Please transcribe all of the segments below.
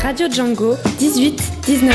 Radio Django, 18-19h.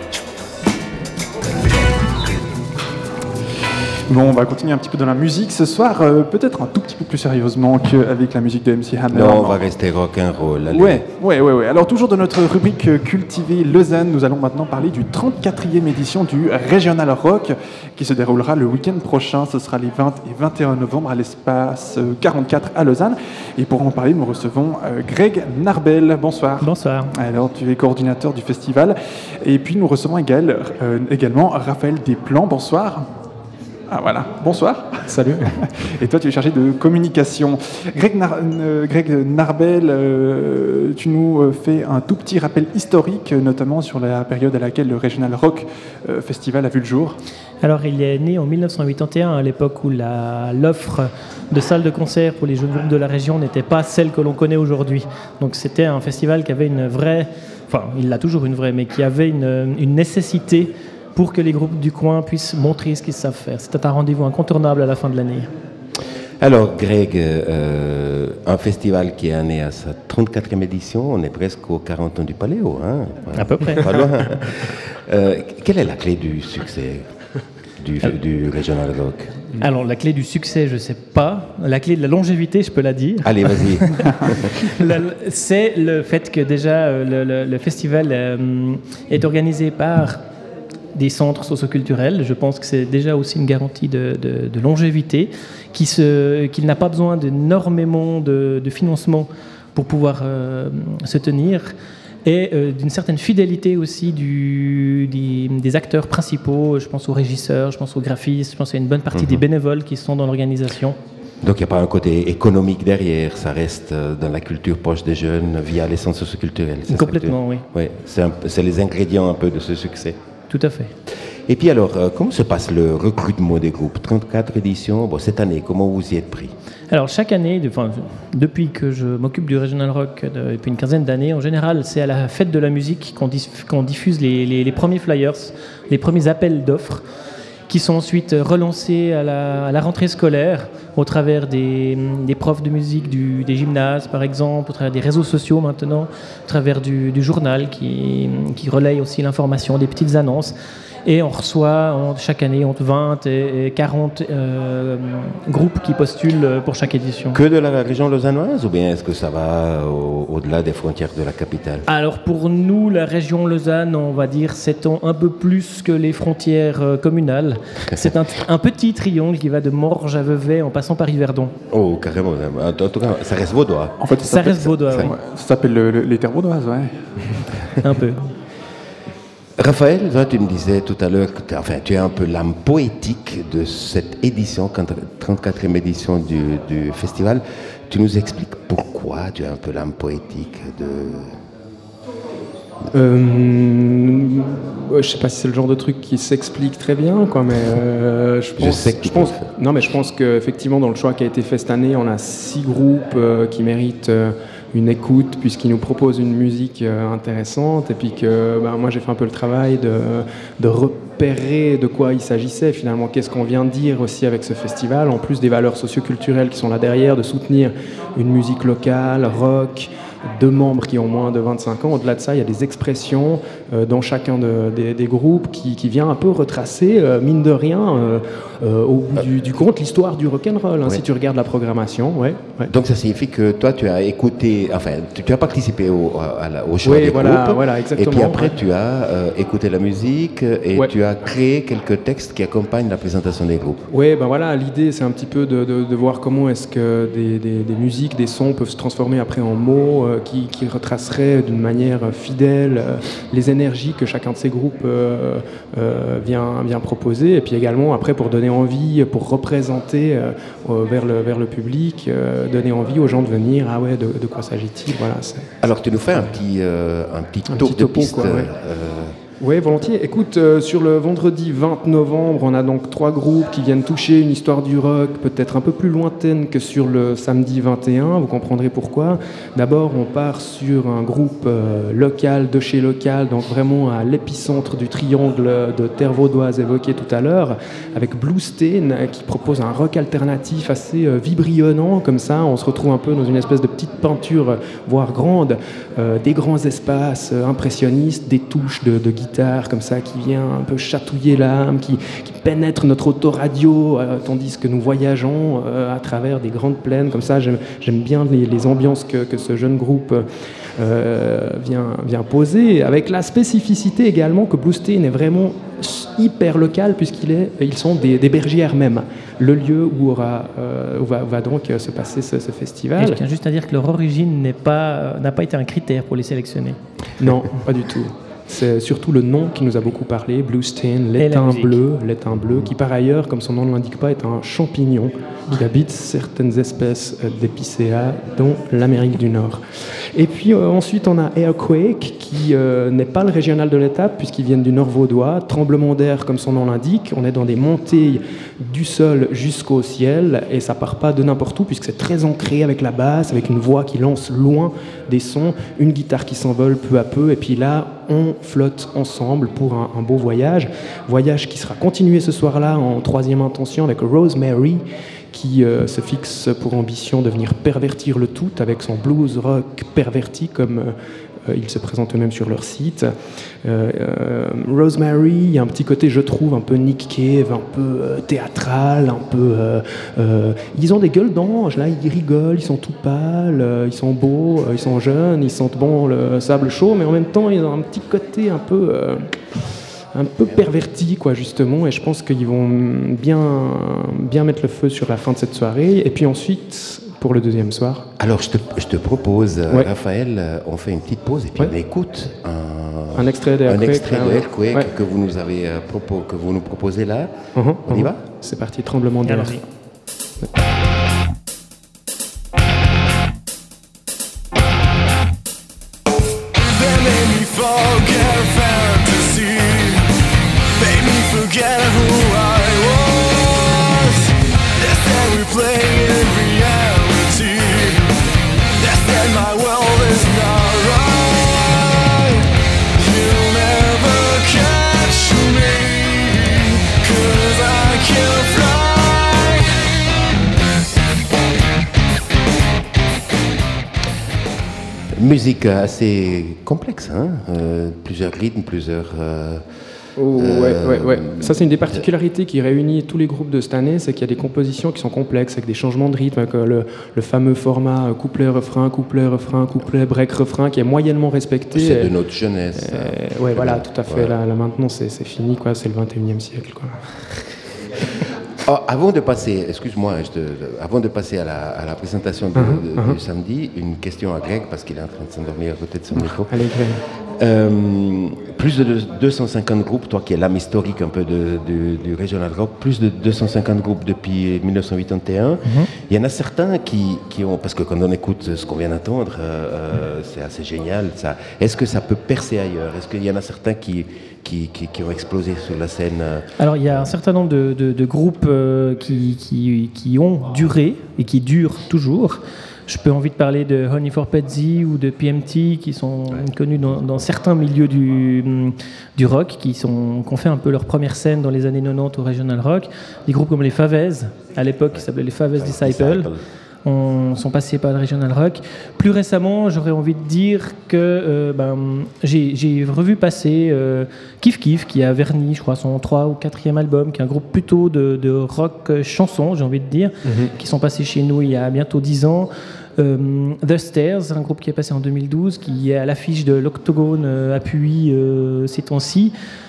Bon, on va continuer un petit peu dans la musique ce soir, peut-être un tout petit peu plus sérieusement qu'avec la musique de MC Hammer. Non, on va rester rock'n'roll. Ouais. Alors toujours dans notre rubrique Cultiver Lausanne, nous allons maintenant parler du 34e édition du Regional Rock qui se déroulera le week-end prochain. Ce sera les 20 et 21 novembre à l'espace 44 à Lausanne. Et pour en parler, nous recevons Greg Narbel. Bonsoir. Bonsoir. Alors tu es coordinateur du festival. Et puis nous recevons également Raphaël Desplan. Bonsoir. Ah voilà, bonsoir. Salut. Et toi, tu es chargé de communication. Greg Narbel, tu nous fais un tout petit rappel historique, notamment sur la période à laquelle le Regional Rock Festival a vu le jour. Alors, il est né en 1981, à l'époque où l'offre de salles de concert pour les jeunes groupes de la région n'était pas celle que l'on connaît aujourd'hui. Donc, c'était un festival qui avait une vraie... Enfin, il l'a toujours une vraie, mais qui avait une nécessité pour que les groupes du coin puissent montrer ce qu'ils savent faire. C'était un rendez-vous incontournable à la fin de l'année. Alors, Greg, un festival qui est né à sa 34e édition, on est presque aux 40 ans du Paléo. Hein, à peu près. Pas loin. Quelle est la clé du succès du Regional Rock? Alors, la clé du succès, je ne sais pas. La clé de la longévité, je peux la dire. Allez, vas-y. C'est le fait que déjà, le festival est organisé par des centres socioculturels. Je pense que c'est déjà aussi une garantie de longévité, qu'il n'a pas besoin d'énormément de financement pour pouvoir se tenir, et d'une certaine fidélité aussi des acteurs principaux. Je pense aux régisseurs, je pense aux graphistes, je pense qu'il y a une bonne partie des bénévoles qui sont dans l'organisation. Donc il n'y a pas un côté économique derrière, ça reste dans la culture proche des jeunes via les centres socioculturels. Complètement, oui. Oui, c'est les ingrédients un peu de ce succès. Tout à fait. Et puis alors, comment se passe le recrutement des groupes? 34 éditions, bon, cette année, comment vous y êtes pris? Alors chaque année, depuis que je m'occupe du Regional Rock depuis une quinzaine d'années, en général, c'est à la fête de la musique qu'on diffuse les premiers flyers, les premiers appels d'offres, qui sont ensuite relancés à la rentrée scolaire au travers des profs de musique des gymnases, par exemple, au travers des réseaux sociaux maintenant, au travers du journal qui relaye aussi l'information, des petites annonces. Et on reçoit chaque année entre 20 et 40 groupes qui postulent pour chaque édition. Que de la région lausannoise, ou bien est-ce que ça va au-delà des frontières de la capitale? Alors pour nous, la région Lausanne, on va dire, s'étend un peu plus que les frontières communales. C'est un petit triangle qui va de Morges à Vevey en passant par Yverdon. Oh, carrément. En tout cas, ça reste vaudois. En fait, ça reste vaudois, oui. Ça s'appelle les terres vaudoises, ouais. Un peu. Raphaël, toi, tu me disais tout à l'heure que tu es un peu l'âme poétique de cette édition, 34e édition du festival. Tu nous expliques pourquoi tu es un peu l'âme poétique de... Je sais pas si c'est le genre de truc qui s'explique très bien, quoi, mais je pense qu'effectivement dans le choix qui a été fait cette année, on a 6 groupes qui méritent une écoute, puisqu'ils nous proposent une musique intéressante, et puis que moi j'ai fait un peu le travail de repérer de quoi il s'agissait finalement, qu'est-ce qu'on vient de dire aussi avec ce festival, en plus des valeurs socioculturelles qui sont là derrière, de soutenir une musique locale, rock, de membres qui ont moins de 25 ans. Au-delà de ça, il y a des expressions dans chacun des groupes qui vient un peu retracer, mine de rien, au bout du compte, l'histoire du rock'n'roll, si tu regardes la programmation. Ouais. Donc ça signifie que toi, tu as écouté, tu as participé au choix des groupes, voilà, exactement. Et puis après, tu as écouté la musique et tu as créé quelques textes qui accompagnent la présentation des groupes. Oui, l'idée, c'est un petit peu de voir comment est-ce que des musiques, des sons peuvent se transformer après en mots, qui retracerait d'une manière fidèle les énergies que chacun de ces groupes vient proposer, et puis également après pour donner envie, pour représenter vers le public, donner envie aux gens de venir. Ah ouais, de quoi s'agit-il? Voilà, alors tu nous fais un petit tour de piste. Quoi, ouais. Oui, volontiers. Écoute, sur le vendredi 20 novembre, on a donc 3 groupes qui viennent toucher une histoire du rock peut-être un peu plus lointaine que sur le samedi 21. Vous comprendrez pourquoi. D'abord, on part sur un groupe local, de chez local, donc vraiment à l'épicentre du triangle de terre vaudoise évoqué tout à l'heure, avec Blue Stain qui propose un rock alternatif assez vibrionnant. Comme ça, on se retrouve un peu dans une espèce de petite peinture, voire grande, des grands espaces impressionnistes, des touches de guitare comme ça qui vient un peu chatouiller l'âme, qui pénètre notre autoradio tandis que nous voyageons à travers des grandes plaines comme ça. J'aime bien les ambiances que ce jeune groupe vient poser, avec la spécificité également que Blue Stain est vraiment hyper local puisqu'ils sont des bergières même, le lieu où va donc se passer ce festival. Et je tiens juste à dire que leur origine n'a pas été un critère pour les sélectionner. Non, pas du tout. C'est surtout le nom qui nous a beaucoup parlé, Blue Stain, l'étain bleu, qui par ailleurs, comme son nom ne l'indique pas, est un champignon qui habite certaines espèces d'épicéas, dont l'Amérique du Nord. Et puis ensuite, on a Airquake, qui n'est pas le régional de l'étape, puisqu'ils viennent du Nord vaudois. Tremblement d'air, comme son nom l'indique. On est dans des montées du sol jusqu'au ciel, et ça part pas de n'importe où, puisque c'est très ancré avec la basse, avec une voix qui lance loin des sons, une guitare qui s'envole peu à peu, et puis là, on flotte ensemble pour un beau voyage qui sera continué ce soir-là en 3e intention avec Rosemary, qui se fixe pour ambition de venir pervertir le tout avec son blues rock perverti, comme ils se présentent eux-mêmes sur leur site. Rosemary, il y a un petit côté, je trouve, un peu Nick Cave, un peu théâtral, un peu... ils ont des gueules d'ange, là, ils rigolent, ils sont tout pâles, ils sont beaux, ils sont jeunes, ils sentent bon le sable chaud, mais en même temps, ils ont un petit côté un peu perverti, quoi, justement, et je pense qu'ils vont bien mettre le feu sur la fin de cette soirée. Et puis ensuite, pour le deuxième soir... Alors, je te propose, Raphaël, on fait une petite pause et puis on écoute un extrait d'Airquake que vous nous avez que vous nous proposez là. On y va ? C'est parti, tremblement d'air. Forget who I was. They said we play in reality. They said my world is not right. You'll never catch me, 'cause I can't fly. Musique assez complexe, hein, plusieurs rythmes, plusieurs... Ouais. Ça, c'est une des particularités qui réunit tous les groupes de cette année, c'est qu'il y a des compositions qui sont complexes, avec des changements de rythme, avec le fameux format couplet-refrain, couplet-refrain, couplet, break-refrain, qui est moyennement respecté. C'est de notre jeunesse. Voilà, tout à fait. Ouais. Là, maintenant, c'est fini, quoi. C'est le 21e siècle, quoi. Avant de passer, avant de passer à la présentation du samedi, une question à Greg, parce qu'il est en train de s'endormir à côté de son micro. Allez, Greg. Plus de 250 groupes, toi qui es l'âme historique un peu du Regional Rock, plus de 250 groupes depuis 1981. Il y en a certains qui ont, parce que quand on écoute ce qu'on vient d'entendre, c'est assez génial. Ça. Est-ce que ça peut percer ailleurs ? Est-ce qu'il y en a certains qui ont explosé sur la scène? Alors il y a un certain nombre de groupes qui ont duré et qui durent toujours. Je peux envie de parler de Honey for Petsy ou de PMT, qui sont connus dans certains milieux du rock, qui ont fait un peu leur première scène dans les années 90 au Regional Rock. Des groupes comme les Favez, à l'époque, qui s'appelaient les Favez Disciples, sont passés par le Regional Rock. Plus récemment, j'aurais envie de dire que j'ai revu passer Kif Kif, qui a verni, je crois, son 3e ou 4e album, qui est un groupe plutôt de rock chanson, j'ai envie de dire, qui sont passés chez nous il y a bientôt 10 ans. The Stairs, un groupe qui est passé en 2012, qui est à l'affiche de l'Octogone à Puy ces temps-ci.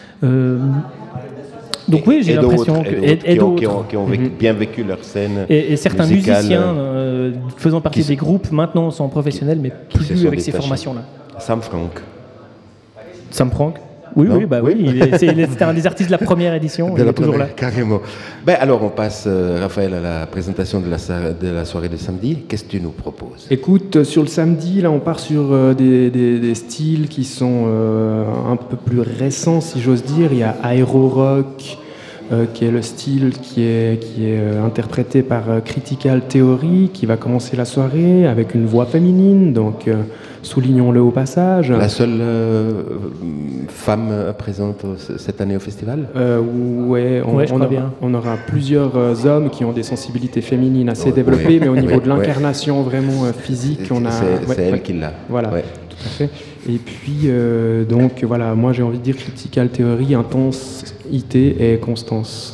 Donc oui, j'ai l'impression qui ont bien vécu leur scène et certains musicale, musiciens faisant partie des groupes maintenant sont professionnels, mais plus avec ces formations-là. Sam Frank. Oui, Non? oui, bah oui. C'était un des artistes de la première édition. De Il la est toujours là. première, carrément. Ben, alors, on passe, Raphaël, à la présentation de la soirée de samedi. Qu'est-ce que tu nous proposes? Écoute, sur le samedi, là, on part sur des styles qui sont un peu plus récents, si j'ose dire. Il y a Aero Rock, qui est le style qui est interprété par Critical Theory, qui va commencer la soirée avec une voix féminine, donc soulignons-le au passage. La seule femme présente cette année au festival? Ouais, Ouais, je crois bien. on aura plusieurs hommes qui ont des sensibilités féminines assez Ouais, développées, ouais, mais au niveau ouais, de l'incarnation vraiment physique, on a... C'est ouais, elle ouais. qui l'a. Voilà, Ouais. tout à fait. Et puis, donc voilà, moi j'ai envie de dire Critical Theory, intensité et constance.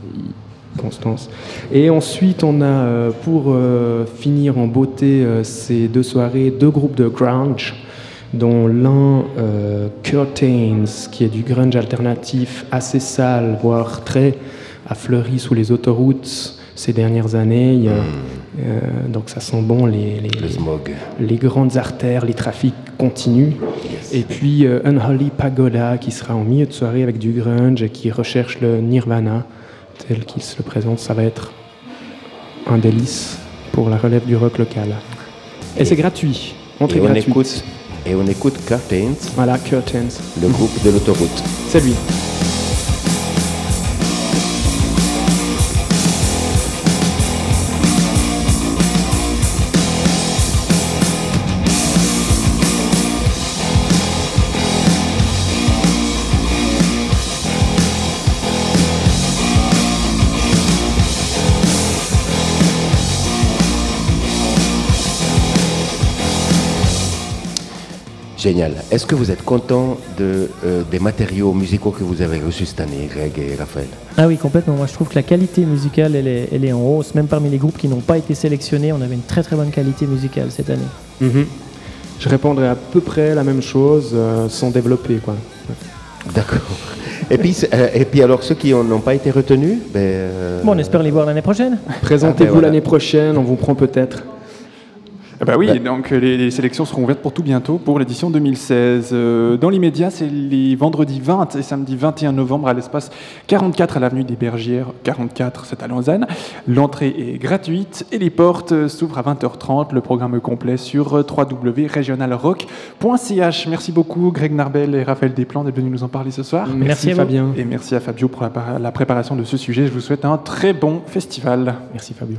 Et ensuite, on a, pour finir en beauté ces deux soirées, deux groupes de grunge, dont l'un, Curtains, qui est du grunge alternatif assez sale, voire très affleuri sous les autoroutes ces dernières années. Donc ça sent bon, Le smog. les grandes artères, les trafics continuent. Et puis Unholy Pagoda qui sera en milieu de soirée avec du grunge et qui recherche le nirvana tel qu'il se le présente. Ça va être un délice pour la relève du rock local. Et c'est gratuit. Entrée gratuite. On écoute Curtains, Voilà, Curtains. le groupe de l'autoroute. C'est lui. Génial. Est-ce que vous êtes content des matériaux musicaux que vous avez reçus cette année, Greg et Raphaël? Ah oui, complètement. Moi, je trouve que la qualité musicale, elle est en hausse. Même parmi les groupes qui n'ont pas été sélectionnés, on avait une très très bonne qualité musicale cette année. Mhm. Je répondrai à peu près la même chose sans développer, quoi. D'accord. Et puis alors, ceux qui n'ont pas été retenus, Bon, on espère les voir l'année prochaine. Présentez-vous voilà. l'année prochaine, on vous prend peut-être. Bah oui, donc les sélections seront ouvertes pour tout bientôt pour l'édition 2016. Dans l'immédiat, c'est les vendredis 20 et samedi 21 novembre à l'espace 44 à l'avenue des Bergières. 44, c'est à Lausanne. L'entrée est gratuite et les portes s'ouvrent à 20h30. Le programme complet sur www.regionalrock.ch. Merci beaucoup Greg Narbel et Raphaël Desplan d'être venus nous en parler ce soir. Merci à vous. Fabien. Et merci à Fabio pour la préparation de ce sujet. Je vous souhaite un très bon festival. Merci Fabien.